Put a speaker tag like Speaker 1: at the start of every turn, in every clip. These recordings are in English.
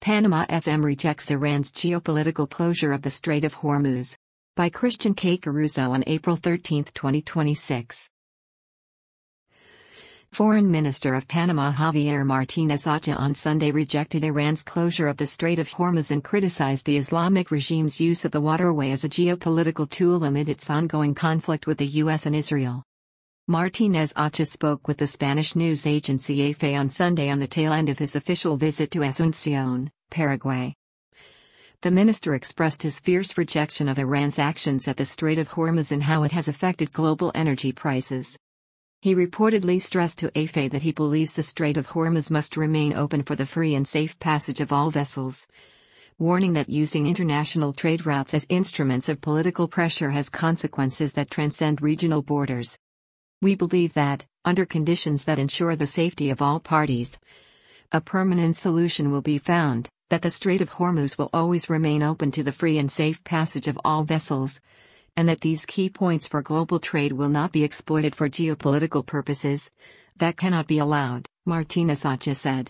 Speaker 1: Panama FM rejects Iran's geopolitical closure of the Strait of Hormuz. By Christian K. Caruso on April 13, 2026. Foreign Minister of Panama Javier Martinez Acha on Sunday rejected Iran's closure of the Strait of Hormuz and criticized the Islamic regime's use of the waterway as a geopolitical tool amid its ongoing conflict with the U.S. and Israel. Martinez Acha spoke with the Spanish news agency EFE on Sunday on the tail end of his official visit to Asunción, Paraguay. The minister expressed his fierce rejection of Iran's actions at the Strait of Hormuz and how it has affected global energy prices. He reportedly stressed to EFE that he believes the Strait of Hormuz must remain open for the free and safe passage of all vessels, warning that using international trade routes as instruments of political pressure has consequences that transcend regional borders. We believe that, under conditions that ensure the safety of all parties, a permanent solution will be found, that the Strait of Hormuz will always remain open to the free and safe passage of all vessels, and that these key points for global trade will not be exploited for geopolitical purposes. That cannot be allowed, Martinez Acha said.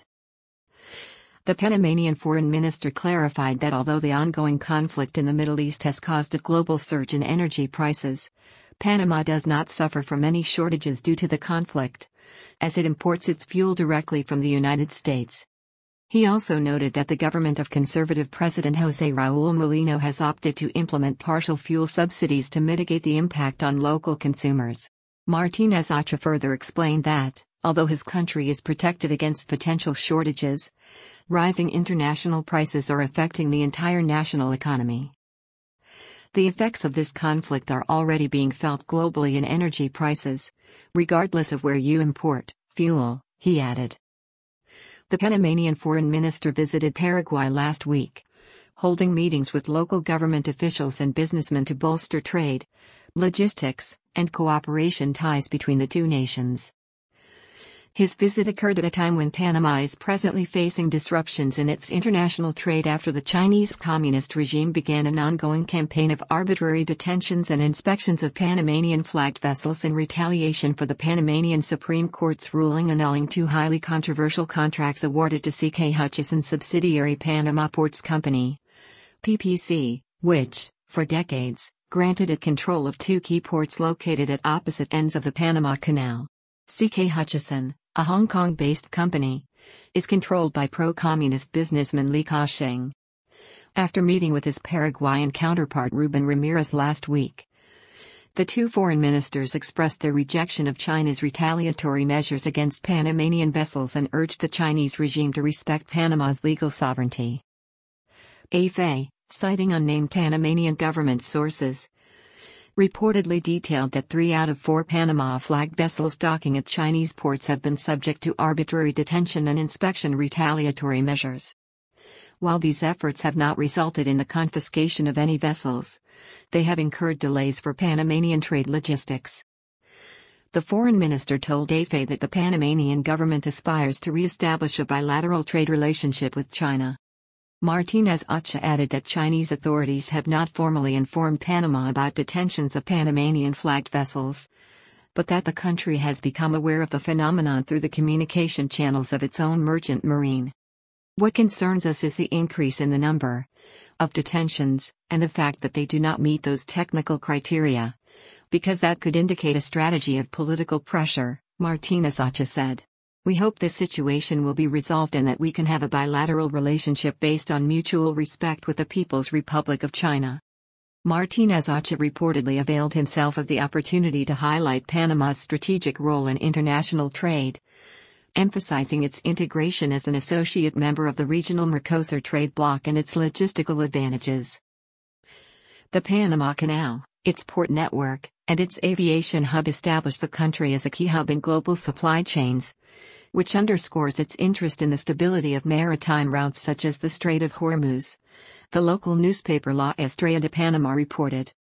Speaker 1: The Panamanian foreign minister clarified that although the ongoing conflict in the Middle East has caused a global surge in energy prices, Panama does not suffer from any shortages due to the conflict, as it imports its fuel directly from the United States. He also noted that the government of conservative President José Raúl Mulino has opted to implement partial fuel subsidies to mitigate the impact on local consumers. Martinez Acha further explained that, although his country is protected against potential shortages, rising international prices are affecting the entire national economy. The effects of this conflict are already being felt globally in energy prices, regardless of where you import fuel, he added. The Panamanian foreign minister visited Paraguay last week, holding meetings with local government officials and businessmen to bolster trade, logistics, and cooperation ties between the two nations. His visit occurred at a time when Panama is presently facing disruptions in its international trade after the Chinese Communist regime began an ongoing campaign of arbitrary detentions and inspections of Panamanian-flagged vessels in retaliation for the Panamanian Supreme Court's ruling annulling two highly controversial contracts awarded to CK Hutchison subsidiary Panama Ports Company, PPC, which, for decades, granted it control of two key ports located at opposite ends of the Panama Canal. CK Hutchison, a Hong Kong-based company, is controlled by pro-communist businessman Li Ka-shing. After meeting with his Paraguayan counterpart Ruben Ramirez last week, the two foreign ministers expressed their rejection of China's retaliatory measures against Panamanian vessels and urged the Chinese regime to respect Panama's legal sovereignty. EFE, citing unnamed Panamanian government sources, reportedly detailed that 3 out of 4 Panama-flagged vessels docking at Chinese ports have been subject to arbitrary detention and inspection retaliatory measures. While these efforts have not resulted in the confiscation of any vessels, they have incurred delays for Panamanian trade logistics. The foreign minister told EFE that the Panamanian government aspires to re-establish a bilateral trade relationship with China. Martinez Acha added that Chinese authorities have not formally informed Panama about detentions of Panamanian-flagged vessels, but that the country has become aware of the phenomenon through the communication channels of its own merchant marine. What concerns us is the increase in the number of detentions, and the fact that they do not meet those technical criteria, because that could indicate a strategy of political pressure, Martinez Acha said. We hope this situation will be resolved and that we can have a bilateral relationship based on mutual respect with the People's Republic of China. Martinez Acha reportedly availed himself of the opportunity to highlight Panama's strategic role in international trade, emphasizing its integration as an associate member of the regional Mercosur trade bloc and its logistical advantages. The Panama Canal, its port network, and its aviation hub establish the country as a key hub in global supply chains, which underscores its interest in the stability of maritime routes such as the Strait of Hormuz, the local newspaper La Estrella de Panama reported.